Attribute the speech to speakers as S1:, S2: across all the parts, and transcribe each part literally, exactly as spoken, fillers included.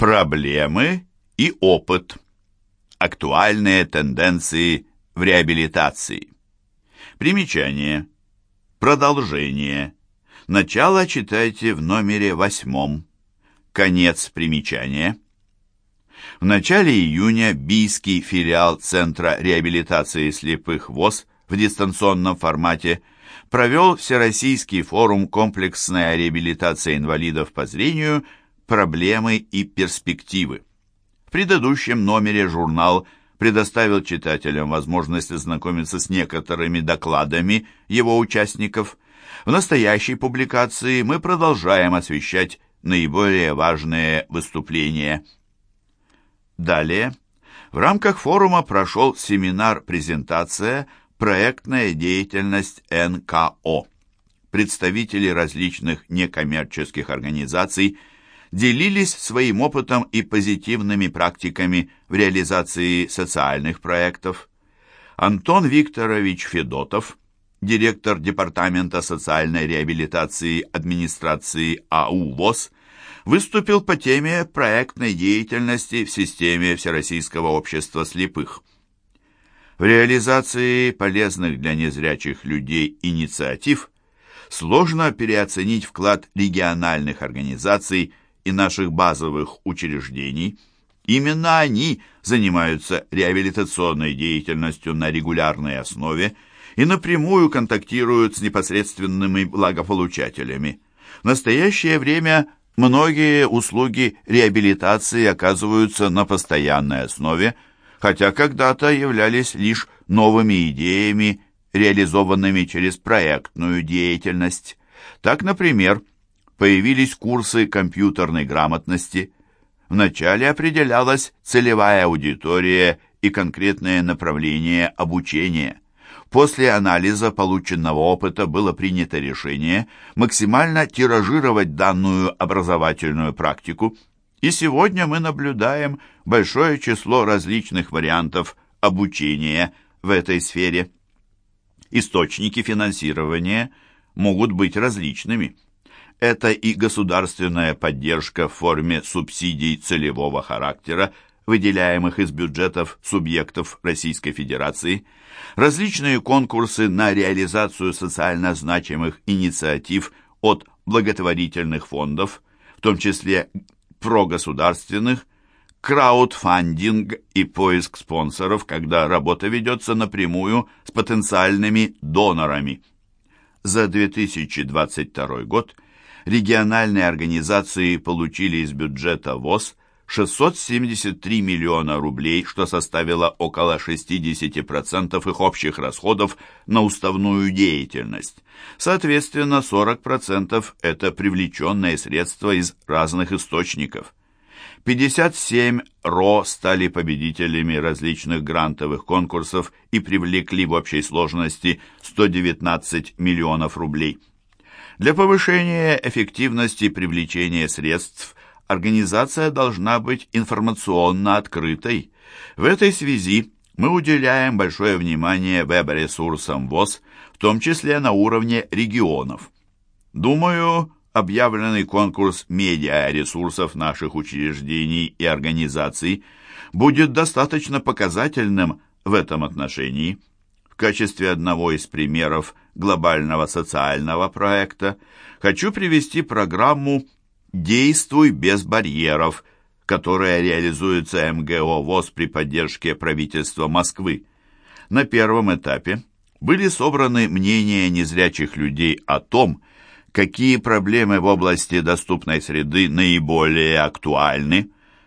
S1: Проблемы и опыт. Актуальные тенденции в реабилитации. Примечание. Продолжение. Начало читайте в номере восьмом. Конец примечания. В начале июня Бийский филиал Центра реабилитации слепых ВОС в дистанционном формате провел Всероссийский форум «Комплексная реабилитация инвалидов по зрению. Проблемы и перспективы». В предыдущем номере журнал предоставил читателям возможность ознакомиться с некоторыми докладами его участников. В настоящей публикации мы продолжаем освещать наиболее важные выступления. Далее, в рамках форума прошел семинар-презентация «Проектная деятельность эн ка о». Представители различных некоммерческих организаций делились своим опытом и позитивными практиками в реализации социальных проектов. Антон Викторович Федотов, директор Департамента социальной реабилитации администрации а у ВОС, выступил по теме проектной деятельности в системе Всероссийского общества слепых. В реализации полезных для незрячих людей инициатив сложно переоценить вклад региональных организаций и наших базовых учреждений. Именно они занимаются реабилитационной деятельностью на регулярной основе и напрямую контактируют с непосредственными благополучателями. В настоящее время многие услуги реабилитации оказываются на постоянной основе, хотя когда-то являлись лишь новыми идеями, реализованными через проектную деятельность. Так, например, появились курсы компьютерной грамотности. Вначале определялась целевая аудитория и конкретное направление обучения. После анализа полученного опыта было принято решение максимально тиражировать данную образовательную практику, и сегодня мы наблюдаем большое число различных вариантов обучения в этой сфере. Источники финансирования могут быть различными. Это и государственная поддержка в форме субсидий целевого характера, выделяемых из бюджетов субъектов Российской Федерации, различные конкурсы на реализацию социально значимых инициатив от благотворительных фондов, в том числе прогосударственных, краудфандинг и поиск спонсоров, когда работа ведется напрямую с потенциальными донорами. За две тысячи двадцать второй год региональные организации получили из бюджета ВОС шестьсот семьдесят три миллиона рублей, что составило около шестьдесят процентов их общих расходов на уставную деятельность. Соответственно, сорок процентов – это привлеченные средства из разных источников. пятьдесят семь РО стали победителями различных грантовых конкурсов и привлекли в общей сложности сто девятнадцать миллионов рублей. Для повышения эффективности привлечения средств организация должна быть информационно открытой. В этой связи мы уделяем большое внимание веб-ресурсам ВОС, в том числе на уровне регионов. Думаю, объявленный конкурс медиаресурсов наших учреждений и организаций будет достаточно показательным в этом отношении. В качестве одного из примеров глобального социального проекта хочу привести программу «Действуй без барьеров», которая реализуется эм гэ о ВОС при поддержке правительства Москвы. На первом этапе были собраны мнения незрячих людей о том, какие проблемы в области доступной среды наиболее актуальны.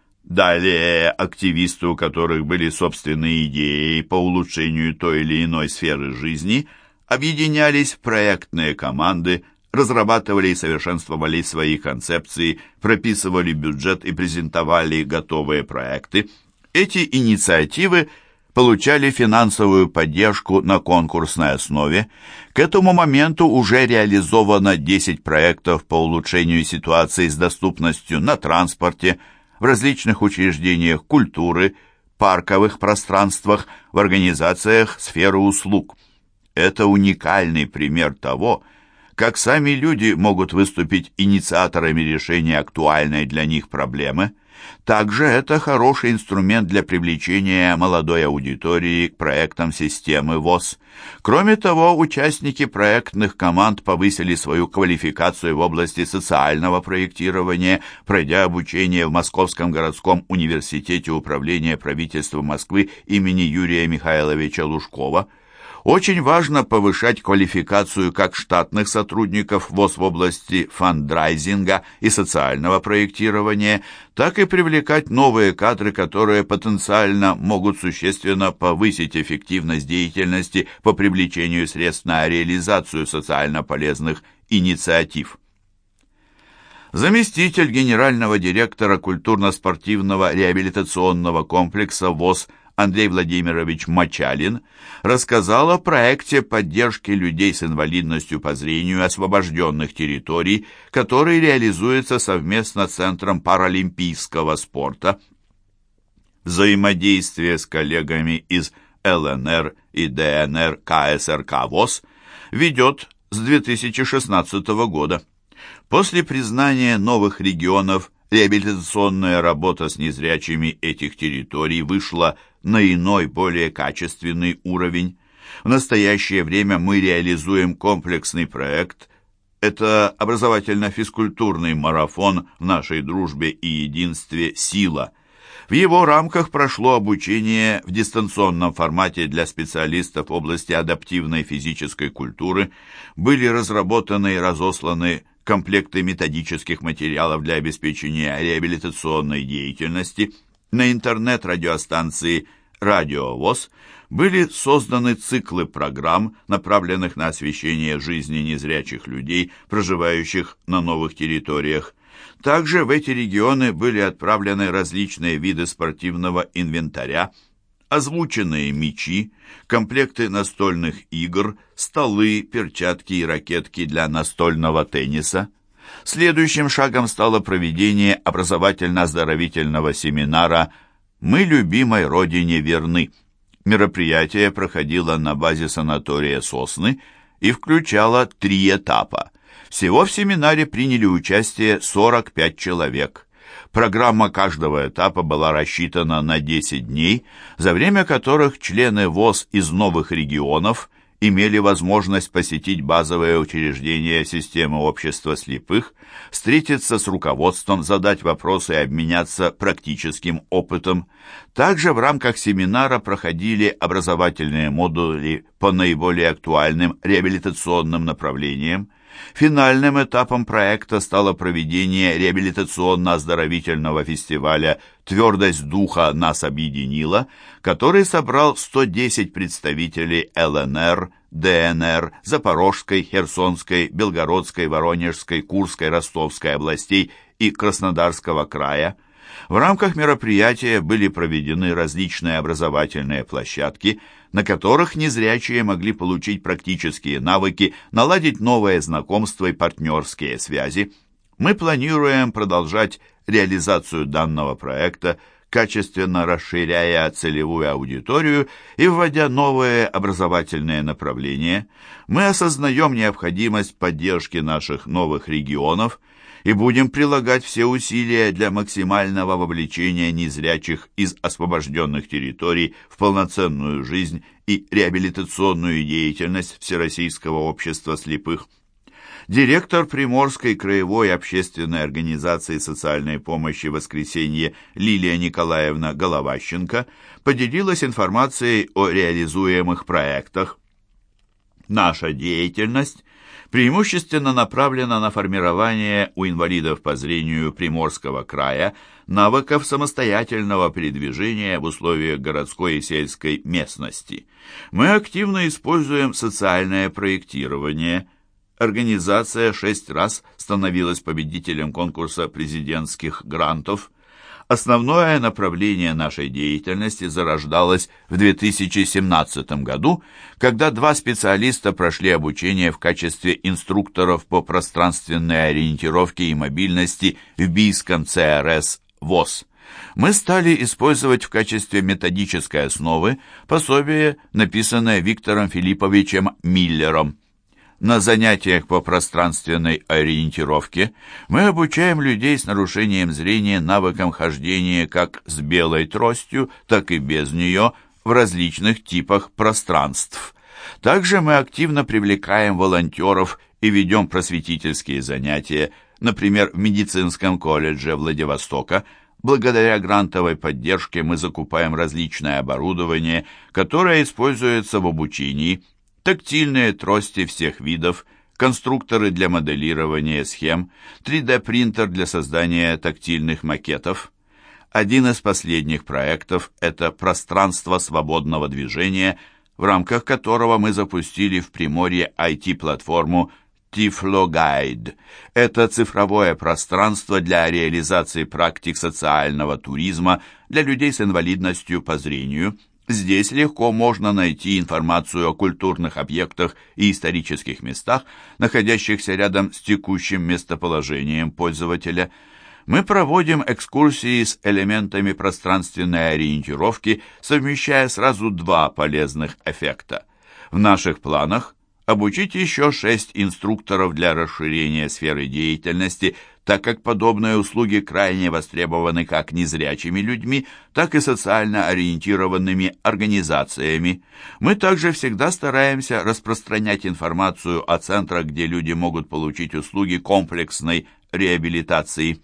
S1: Далее активисты, у которых были собственные идеи по улучшению той или иной сферы жизни, объединялись в проектные команды, разрабатывали и совершенствовали свои концепции, прописывали бюджет и презентовали готовые проекты. Эти инициативы получали финансовую поддержку на конкурсной основе. К этому моменту уже реализовано десять проектов по улучшению ситуации с доступностью на транспорте, в различных учреждениях культуры, парковых пространствах, в организациях сферы услуг. Это уникальный пример того, как сами люди могут выступить инициаторами решения актуальной для них проблемы. Также это хороший инструмент для привлечения молодой аудитории к проектам системы ВОС. Кроме того, участники проектных команд повысили свою квалификацию в области социального проектирования, пройдя обучение в Московском городском университете управления правительства Москвы имени Юрия Михайловича Лужкова. Очень важно повышать квалификацию как штатных сотрудников ВОС в области фандрайзинга и социального проектирования, так и привлекать новые кадры, которые потенциально могут существенно повысить эффективность деятельности по привлечению средств на реализацию социально полезных инициатив. Заместитель генерального директора культурно-спортивного реабилитационного комплекса ВОС Андрей Владимирович Мочалин рассказал о проекте поддержки людей с инвалидностью по зрению освобожденных территорий, который реализуется совместно с Центром паралимпийского спорта. Взаимодействие с коллегами из ЛНР и ДНР КСРК ВОС ведет с две тысячи шестнадцатого года. После признания новых регионов реабилитационная работа с незрячими этих территорий вышла на иной, более качественный уровень. В настоящее время мы реализуем комплексный проект. Это образовательно-физкультурный марафон в нашей дружбе и единстве «Сила». В его рамках прошло обучение в дистанционном формате для специалистов в области адаптивной физической культуры, были разработаны и разосланы комплекты методических материалов для обеспечения реабилитационной деятельности. На интернет-радиостанции «Радио ВОС» были созданы циклы программ, направленных на освещение жизни незрячих людей, проживающих на новых территориях. Также в эти регионы были отправлены различные виды спортивного инвентаря, озвученные мячи, комплекты настольных игр, столы, перчатки и ракетки для настольного тенниса. Следующим шагом стало проведение образовательно-оздоровительного семинара «Мы любимой Родине верны». Мероприятие проходило на базе санатория «Сосны» и включало три этапа. Всего в семинаре приняли участие сорок пять человек. Программа каждого этапа была рассчитана на десять дней, за время которых члены ВОС из новых регионов имели возможность посетить базовые учреждения системы общества слепых, встретиться с руководством, задать вопросы и обменяться практическим опытом. Также в рамках семинара проходили образовательные модули по наиболее актуальным реабилитационным направлениям. Финальным этапом проекта стало проведение реабилитационно-оздоровительного фестиваля «Твердость духа нас объединила», который собрал сто десять представителей ЛНР, ДНР, Запорожской, Херсонской, Белгородской, Воронежской, Курской, Ростовской областей и Краснодарского края. В рамках мероприятия были проведены различные образовательные площадки, на которых незрячие могли получить практические навыки, наладить новые знакомства и партнерские связи. Мы планируем продолжать реализацию данного проекта, качественно расширяя целевую аудиторию и вводя новые образовательные направления. Мы осознаем необходимость поддержки наших новых регионов и будем прилагать все усилия для максимального вовлечения незрячих из освобожденных территорий в полноценную жизнь и реабилитационную деятельность Всероссийского общества слепых. Директор Приморской краевой общественной организации социальной помощи «Воскресенье» Лилия Николаевна Головащенко поделилась информацией о реализуемых проектах. Наша деятельность преимущественно направлена на формирование у инвалидов по зрению Приморского края навыков самостоятельного передвижения в условиях городской и сельской местности. Мы активно используем социальное проектирование. Организация шесть раз становилась победителем конкурса президентских грантов. Основное направление нашей деятельности зарождалось в две тысячи семнадцатом году, когда два специалиста прошли обучение в качестве инструкторов по пространственной ориентировке и мобильности в Бийском ЦРС ВОС. Мы стали использовать в качестве методической основы пособие, написанное Виктором Филипповичем Миллером. На занятиях по пространственной ориентировке мы обучаем людей с нарушением зрения навыкам хождения как с белой тростью, так и без нее в различных типах пространств. Также мы активно привлекаем волонтеров и ведем просветительские занятия, например, в медицинском колледже Владивостока. Благодаря грантовой поддержке мы закупаем различное оборудование, которое используется в обучении, тактильные трости всех видов, конструкторы для моделирования схем, три дэ принтер для создания тактильных макетов. Один из последних проектов – это пространство свободного движения, в рамках которого мы запустили в Приморье ай ти-платформу Tiflo-Guide. Это цифровое пространство для реализации практик социального туризма для людей с инвалидностью по зрению. Здесь легко можно найти информацию о культурных объектах и исторических местах, находящихся рядом с текущим местоположением пользователя. Мы проводим экскурсии с элементами пространственной ориентировки, совмещая сразу два полезных эффекта. В наших планах обучить еще шесть инструкторов для расширения сферы деятельности, так как подобные услуги крайне востребованы как незрячими людьми, так и социально ориентированными организациями. Мы также всегда стараемся распространять информацию о центрах, где люди могут получить услуги комплексной реабилитации.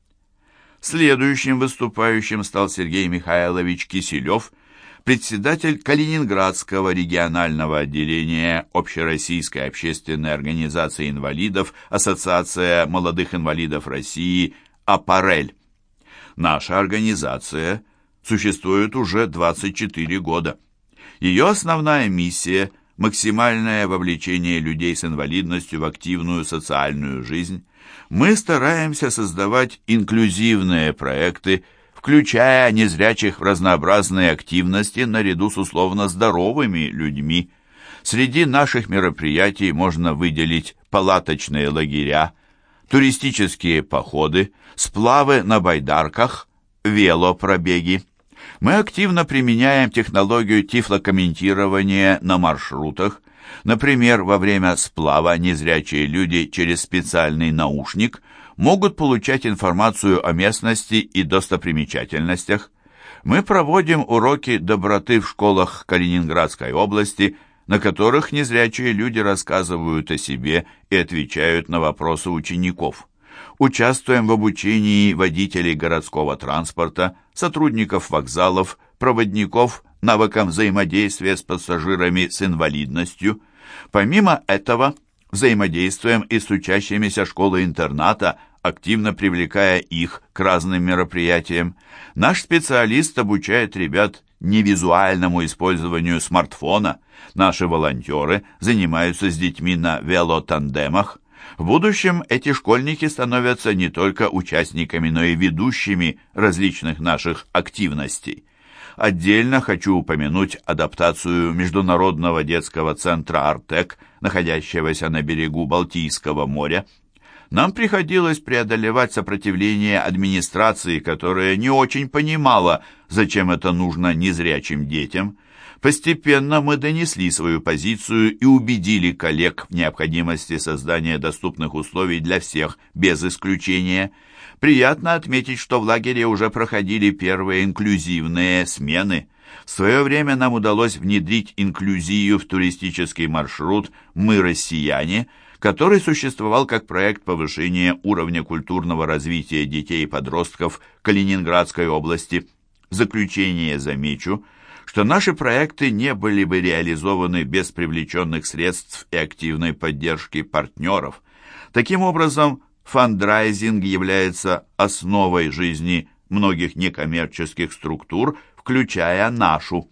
S1: Следующим выступающим стал Сергей Михайлович Киселев, председатель Калининградского регионального отделения Общероссийской общественной организации инвалидов, Ассоциация молодых инвалидов России «АПАРЕЛЬ». Наша организация существует уже двадцать четыре года. Ее основная миссия – максимальное вовлечение людей с инвалидностью в активную социальную жизнь. Мы стараемся создавать инклюзивные проекты, включая незрячих в разнообразные активности наряду с условно здоровыми людьми. Среди наших мероприятий можно выделить палаточные лагеря, туристические походы, сплавы на байдарках, велопробеги. Мы активно применяем технологию тифлокомментирования на маршрутах. Например, во время сплава незрячие люди через специальный наушник могут получать информацию о местности и достопримечательностях. Мы проводим уроки доброты в школах Калининградской области, на которых незрячие люди рассказывают о себе и отвечают на вопросы учеников. Участвуем в обучении водителей городского транспорта, сотрудников вокзалов, проводников навыкам взаимодействия с пассажирами с инвалидностью. Помимо этого, взаимодействуем и с учащимися школы-интерната, активно привлекая их к разным мероприятиям. Наш специалист обучает ребят невизуальному использованию смартфона. Наши волонтеры занимаются с детьми на велотандемах. В будущем эти школьники становятся не только участниками, но и ведущими различных наших активностей. Отдельно хочу упомянуть адаптацию Международного детского центра «Артек», находящегося на берегу Балтийского моря. Нам приходилось преодолевать сопротивление администрации, которая не очень понимала, зачем это нужно незрячим детям. Постепенно мы донесли свою позицию и убедили коллег в необходимости создания доступных условий для всех, без исключения. Приятно отметить, что в лагере уже проходили первые инклюзивные смены. В свое время нам удалось внедрить инклюзию в туристический маршрут «Мы россияне», который существовал как проект повышения уровня культурного развития детей и подростков Калининградской области. В заключение замечу, что наши проекты не были бы реализованы без привлеченных средств и активной поддержки партнеров. Таким образом, фандрайзинг является основой жизни многих некоммерческих структур, включая нашу.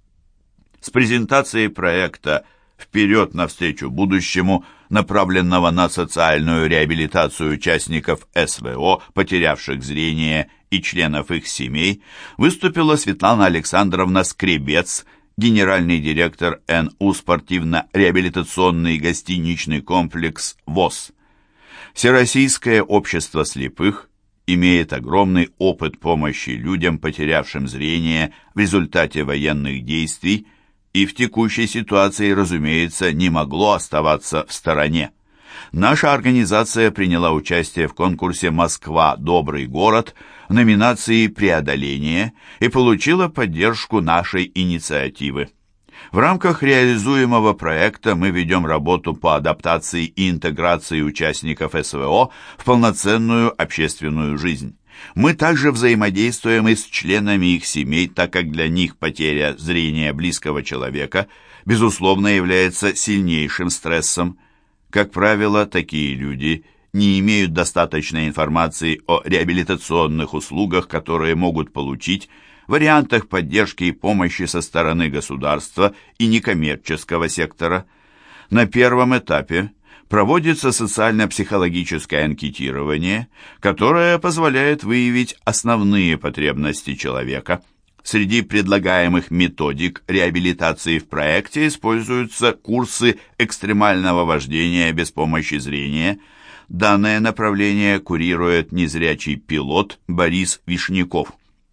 S1: С презентацией проекта «Вперед навстречу будущему», направленного на социальную реабилитацию участников эс вэ о, потерявших зрение, и членов их семей, выступила Светлана Александровна Скребец, генеральный директор эн у спортивно-реабилитационный гостиничный комплекс ВОС. Всероссийское общество слепых имеет огромный опыт помощи людям, потерявшим зрение в результате военных действий, и в текущей ситуации, разумеется, не могло оставаться в стороне. Наша организация приняла участие в конкурсе «Москва. Добрый город» в номинации «Преодоление» и получила поддержку нашей инициативы. В рамках реализуемого проекта мы ведем работу по адаптации и интеграции участников СВО в полноценную общественную жизнь. Мы также взаимодействуем и с членами их семей, так как для них потеря зрения близкого человека, безусловно, является сильнейшим стрессом. Как правило, такие люди не имеют достаточной информации о реабилитационных услугах, которые могут получить, вариантах поддержки и помощи со стороны государства и некоммерческого сектора. На первом этапе проводится социально-психологическое анкетирование, которое позволяет выявить основные потребности человека. Среди предлагаемых методик реабилитации в проекте используются курсы экстремального вождения без помощи зрения. Данное направление курирует незрячий пилот Борис Вишняков.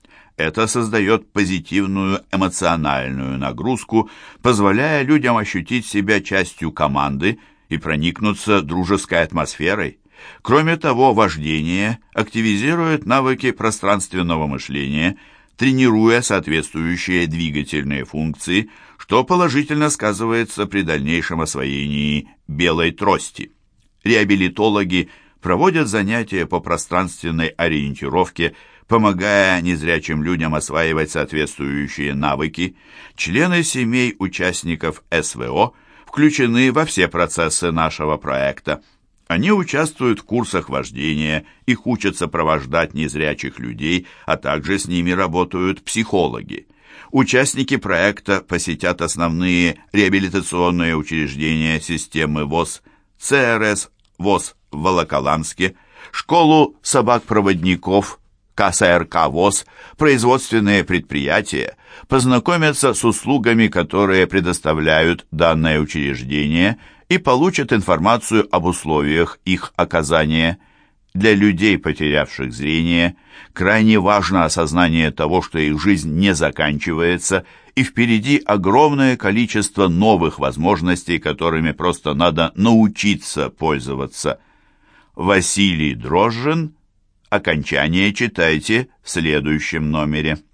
S1: Это создает позитивную эмоциональную нагрузку, позволяя людям ощутить себя частью команды и проникнуться дружеской атмосферой. Кроме того, вождение активизирует навыки пространственного мышления, тренируя соответствующие двигательные функции, что положительно сказывается при дальнейшем освоении белой трости. Реабилитологи проводят занятия по пространственной ориентировке, помогая незрячим людям осваивать соответствующие навыки. Члены семей участников СВО включены во все процессы нашего проекта. Они участвуют в курсах вождения, их учат сопровождать незрячих людей, а также с ними работают психологи. Участники проекта посетят основные реабилитационные учреждения системы ВОС, ЦРС ВОС в Волоколамске, школу собак-проводников КСРК ВОС, производственные предприятия, познакомятся с услугами, которые предоставляют данное учреждение, и получат информацию об условиях их оказания. Для людей, потерявших зрение, крайне важно осознание того, что их жизнь не заканчивается, и впереди огромное количество новых возможностей, которыми просто надо научиться пользоваться. Василий Дрожжин. Окончание читайте в следующем номере.